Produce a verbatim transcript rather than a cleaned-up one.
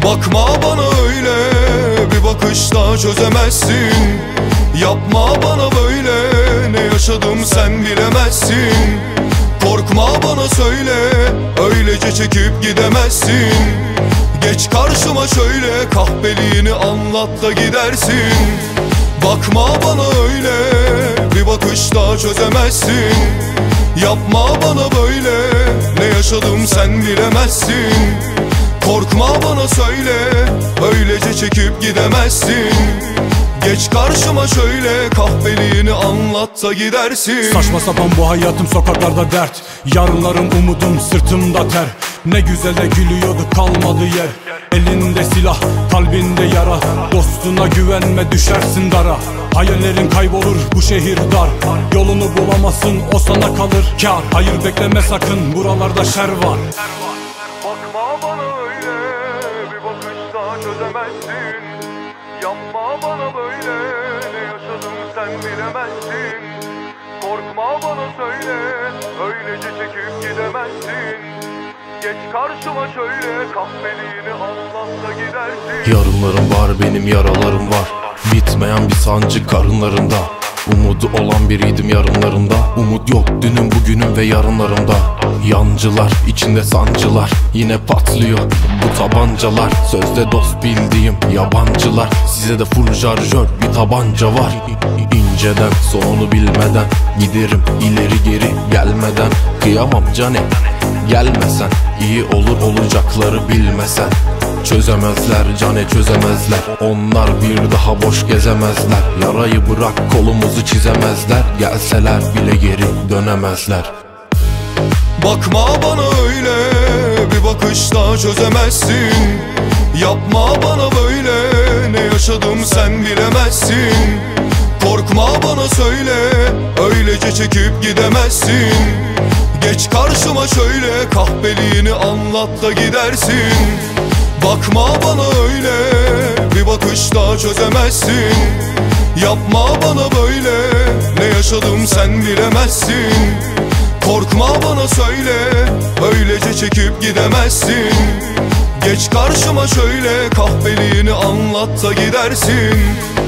Bakma bana öyle, bir bakışta çözemezsin. Yapma bana böyle, ne yaşadım sen bilemezsin. Korkma bana söyle, öylece çekip gidemezsin. Geç karşıma şöyle, kahpeliğini anlat da gidersin. Bakma bana öyle, bir bakışta çözemezsin. Yapma bana böyle, ne yaşadım sen bilemezsin. Korkma bana söyle, öylece çekip gidemezsin. Geç karşıma şöyle, kahpeliğini anlat da gidersin. Saçma sapan bu hayatım, sokaklarda dert. Yarınlarım umudum, sırtımda ter. Ne güzel de gülüyordu, kalmadı yer. Elinde silah, kalbinde yara. Dostuna güvenme, düşersin dara. Hayallerin kaybolur, bu şehir dar. Yolunu bulamazsın, o sana kalır kar. Hayır bekleme sakın, buralarda şer var. Bakma bana öyle, bir bakışta çözemezsin. Yapma bana böyle, ne yaşadım sen bilemezsin. Korkma bana söyle, öylece çekip gidemezsin. Geç karşıma şöyle, kahpeliğini anlat da gidersin. Yarınlarım var, benim yaralarım var. Bitmeyen bir sancı karınlarında. Umudu olan biriydim yarınlarında. Umut yok dünüm, bugünüm ve yarınlarımda. Yancılar, içinde sancılar, yine patlıyor bu tabancalar. Sözde dost bildiğim yabancılar. Size de full şarjör bir tabanca var. İnceden, sonunu bilmeden giderim ileri geri gelmeden. Kıyamam cane, gelmesen iyi olur, olacakları bilmesen. Çözemezler cane, çözemezler. Onlar bir daha boş gezemezler. Yarayı bırak, kolumuzu çizemezler. Gelseler bile geri dönemezler. Bakma bana öyle, bir bakışta çözemezsin. Yapma bana böyle, ne yaşadım sen bilemezsin. Korkma bana söyle, öylece çekip gidemezsin. Geç karşıma şöyle, kahpeliğini anlat da gidersin. Bakma bana öyle, bir bakışta çözemezsin. Yapma bana böyle, ne yaşadım sen bilemezsin. Korkma bana söyle, öylece çekip gidemezsin. Geç karşıma şöyle, kahpeliğini anlat da gidersin.